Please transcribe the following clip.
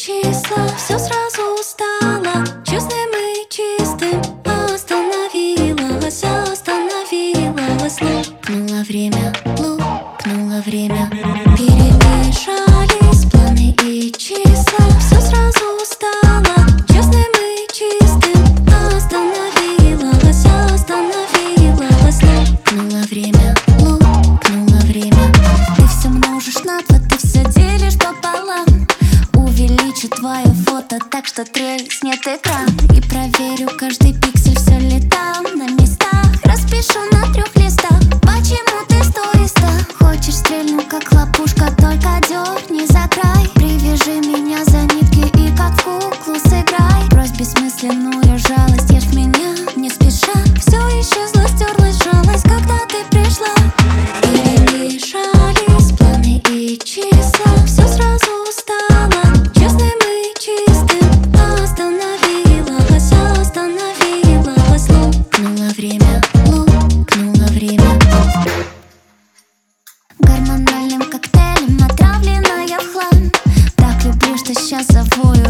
числа. Все сразу устала, честным и чистым. Остановилась, остановилась. Лопнуло время, лопнуло время. Перемешались планы и числа. Все сразу устала, честным и чистым. Остановилась, остановилась. Лопнуло время, лопнуло время. Ты все множишь на два, ты все делишь пополам. Увеличу твое фото так, что треснет экран. И проверю каждый пиксель, все ли там на местах. Распишу на 3 листах, почему ты стоиста. Хочешь стрельну, как хлопушка, только дерни за край. Привяжи меня за нитки и как в куклу сыграй. Брось бессмысленную жалость, ешь меня не спеша. Все исчезло, стерлась жалость, когда ты пришла. Перемешались планы и числа. Все сразу устала, честным и чистым. Остановилась, остановилась. Лопнуло время, лопнуло время. Гормональным коктейлем отравлена я в хлам. Так люблю, что сейчас завою